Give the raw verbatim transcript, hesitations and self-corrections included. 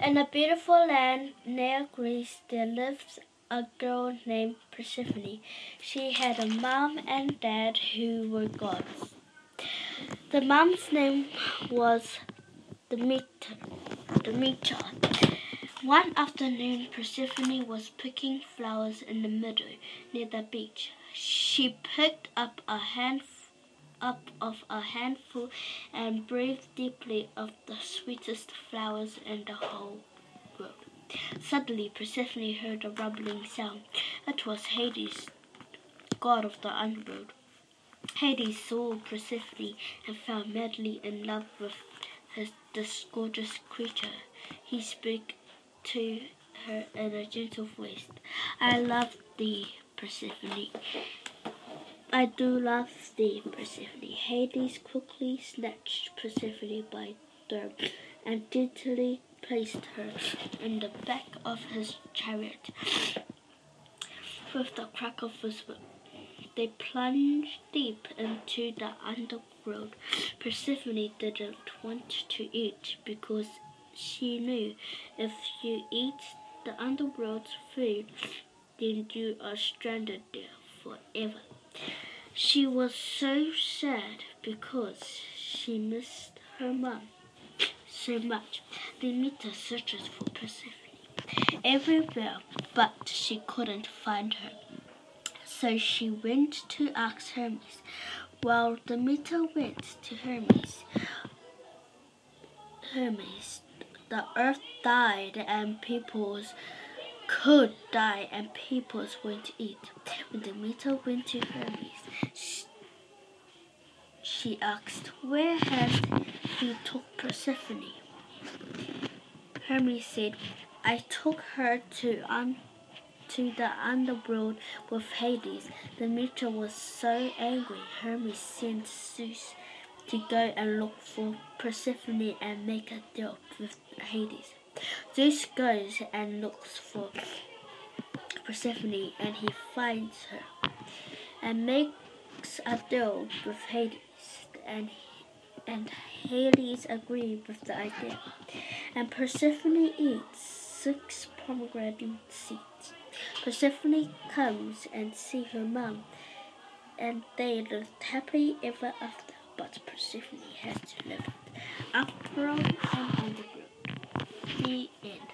In a beautiful land near Greece, there lived a girl named Persephone. She had a mom and dad who were gods. The mom's name was Demeter. Demeter. One afternoon, Persephone was picking flowers in the meadow near the beach. She picked up a handful up of a handful and breathed deeply of the sweetest flowers in the whole world. Suddenly Persephone heard a rumbling sound. It was Hades, god of the underworld. Hades saw Persephone and fell madly in love with his, this gorgeous creature. He spoke to her in a gentle voice. I love thee, Persephone. I do love thee, Persephone. Hades quickly snatched Persephone by the arm and gently placed her in the back of his chariot with the crack of his whip. They plunged deep into the underworld. Persephone didn't want to eat because she knew if you eat the underworld's food, then you are stranded there forever. She was so sad because she missed her mom so much. Demeter searched for Persephone everywhere, but she couldn't find her. So she went to ask Hermes. While Demeter went to Hermes, Hermes, the earth died and peoples could die and peoples went to eat. When Demeter went to Hermes, she asked, where has he took Persephone? Hermes said, I took her to un- to the underworld with Hades. Demeter was so angry. Hermes sent Zeus to go and look for Persephone and make a deal with Hades. Zeus goes and looks for Persephone and he finds her and makes a deal with Hades, and and Hades agreed with the idea. And Persephone eats six pomegranate seeds. Persephone comes and sees her mom, and they lived happily ever after. But Persephone had to live after all and underground. The end.